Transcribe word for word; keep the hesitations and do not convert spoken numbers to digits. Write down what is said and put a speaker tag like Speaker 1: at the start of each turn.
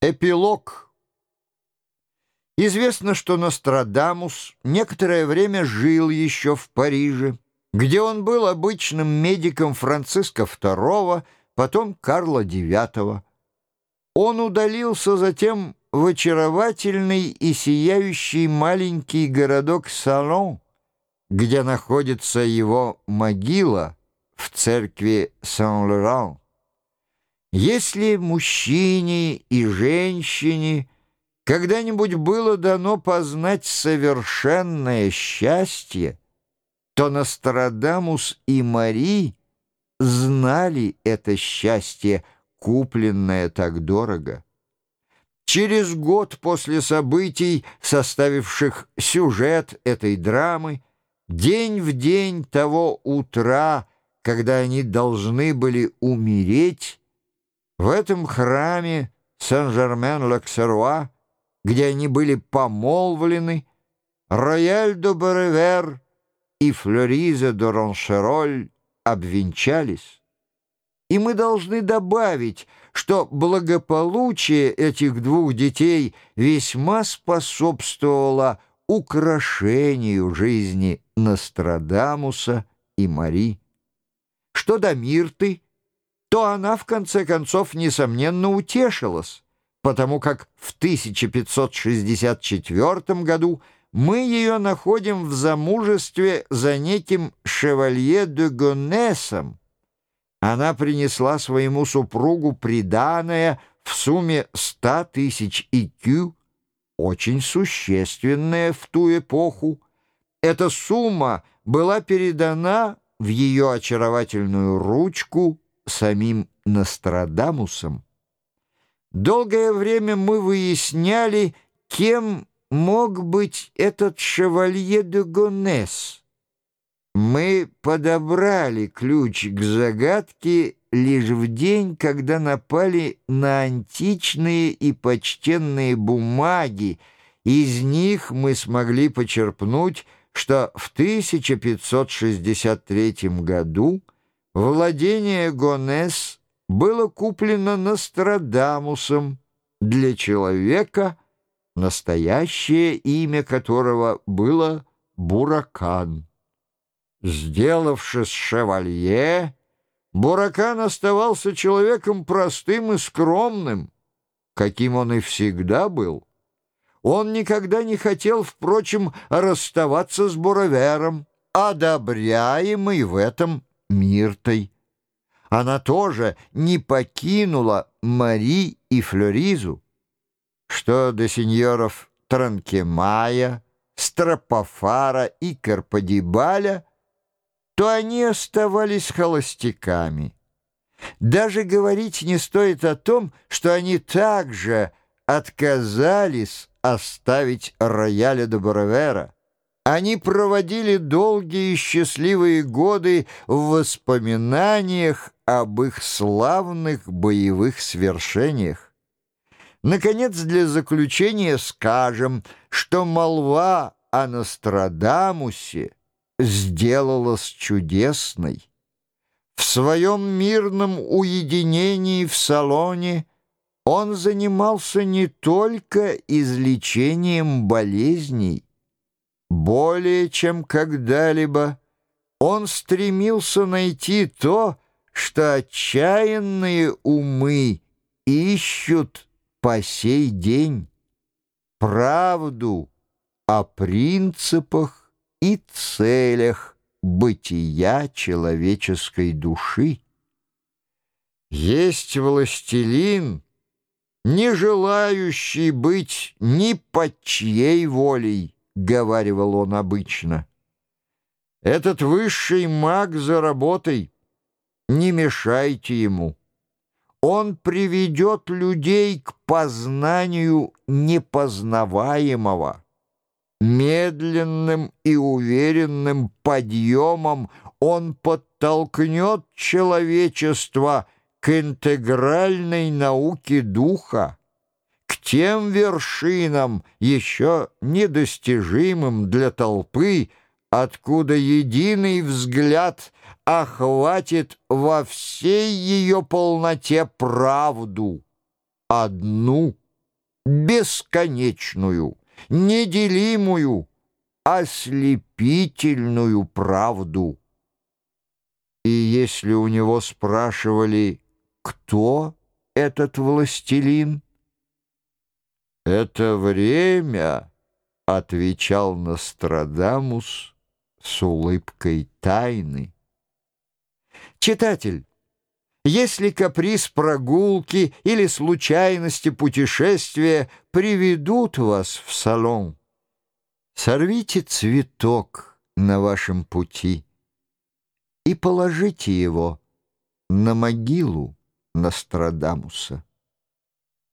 Speaker 1: Эпилог. Известно, что Нострадамус некоторое время жил еще в Париже, где он был обычным медиком Франциска второго, потом Карла девятого. Он удалился затем в очаровательный и сияющий маленький городок Салон, где находится его могила в церкви Сен-Лоран. Если мужчине и женщине когда-нибудь было дано познать совершенное счастье, то Нострадамус и Мари знали это счастье, купленное так дорого. Через год после событий, составивших сюжет этой драмы, день в день того утра, когда они должны были умереть, в этом храме Сен-Жермен-Л'Аксеруа, где они были помолвлены, Рояль де Беревер и Флориза де Роншероль обвенчались. И мы должны добавить, что благополучие этих двух детей весьма способствовало украшению жизни Нострадамуса и Мари. Что до Мирты, то она, в конце концов, несомненно, утешилась, потому как в тысяча пятьсот шестьдесят четвёртом году мы ее находим в замужестве за неким шевалье де Гонесом. Она принесла своему супругу приданое в сумме ста тысяч икю, очень существенное в ту эпоху. Эта сумма была передана в ее очаровательную ручку самим Нострадамусом. Долгое время мы выясняли, кем мог быть этот шевалье де Гонес. Мы подобрали ключ к загадке лишь в день, когда напали на античные и почтенные бумаги. Из них мы смогли почерпнуть, что в тысяча пятьсот шестьдесят третьем году владение Гонес было куплено Нострадамусом для человека, настоящее имя которого было Буракан. Сделавшись шевалье, Буракан оставался человеком простым и скромным, каким он и всегда был. Он никогда не хотел, впрочем, расставаться с Буравером, одобряемый в этом Миртой. Она тоже не покинула Мари и Флоризу. Что до сеньоров Транкемая, Стропофара и Карпадибаля, то они оставались холостяками. Даже говорить не стоит о том, что они также отказались оставить Рояля де Беревера. Они проводили долгие и счастливые годы в воспоминаниях об их славных боевых свершениях. Наконец, для заключения скажем, что молва о Нострадамусе сделалась чудесной. В своем мирном уединении в салоне он занимался не только излечением болезней. Более чем когда-либо он стремился найти то, что отчаянные умы ищут по сей день: правду о принципах и целях бытия человеческой души. Есть властелин, не желающий быть ни под чьей волей, — говаривал он обычно. Этот высший маг за работой, не мешайте ему. Он приведет людей к познанию непознаваемого. Медленным и уверенным подъемом он подтолкнет человечество к интегральной науке духа, к тем вершинам, еще недостижимым для толпы, откуда единый взгляд охватит во всей ее полноте правду, одну бесконечную, неделимую, ослепительную правду. И если у него спрашивали, кто этот властелин, «Это время», — отвечал Нострадамус с улыбкой тайны. Читатель, если каприз прогулки или случайности путешествия приведут вас в салон, сорвите цветок на вашем пути и положите его на могилу Нострадамуса.